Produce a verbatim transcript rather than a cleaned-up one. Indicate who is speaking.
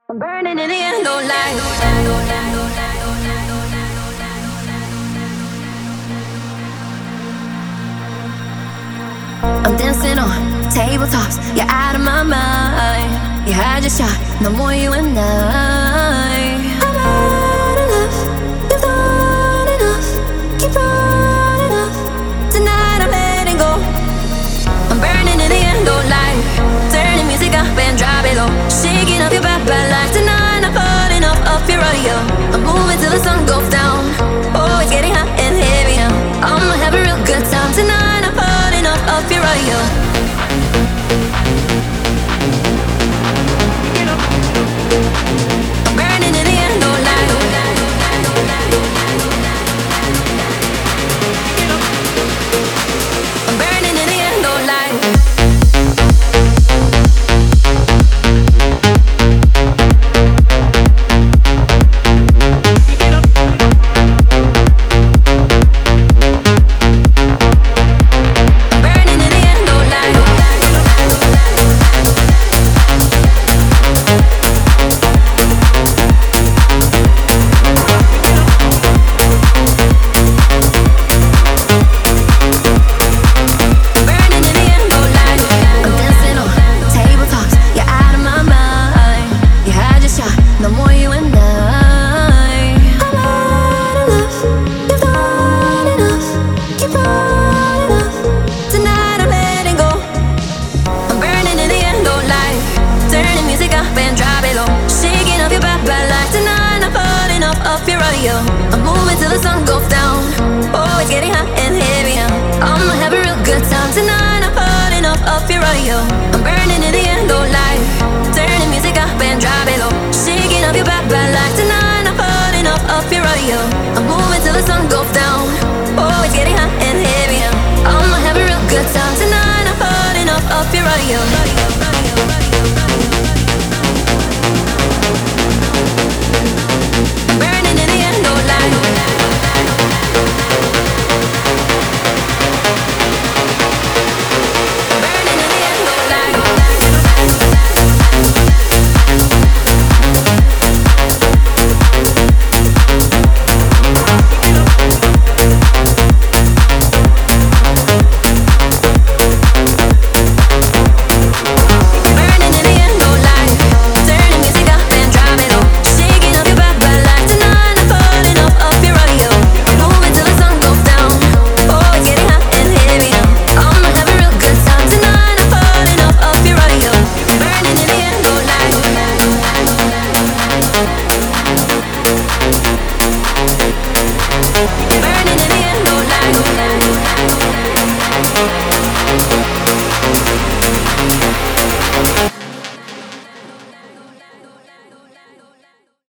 Speaker 1: I'm burning in the end, don't lie. I'm dancing on tabletops, you're out of my mind. You had your shot, no more you and I. I'm out of love, you've done enough. Keep running off, tonight I'm letting go. I'm burning in the end, don't lie. Turning music up and drop it low. Shaking up your back, back like tonight I'm falling off, off your rodeo. I'm moving till the sun goes down. Oh, it's getting hot and heavy now. I'ma have a real good time tonight. I'm falling off, off your rodeo. I'm burning in the end, don't lie. I'm burning in the end, don't lie. I'm moving till the sun goes down. Oh, it's getting hot and heavy now. I'ma have a real good time tonight. I'm falling off, off your rodeo. I'm burning in the end, don't lie. Turning music up and drop it low. Shaking up your back, back like tonight. I'm falling off, off your rodeo. I'm moving till the sun goes down. Oh, it's getting hot and heavy now. I'ma have a real good time tonight. I'm falling off, off your rodeo. Burning in the end, don't lie. Burning in the end, don't lie. Burning in the end, don't lie. Turning music up and drop it low. Shaking up your back, back like tonight. I'm falling off, off your rodeo. Moving till the sun goes down. Oh, it's getting hot and heavy now. I'ma have a real good time tonight. I'm falling off, off your rodeo. Burning in the end, don't lie.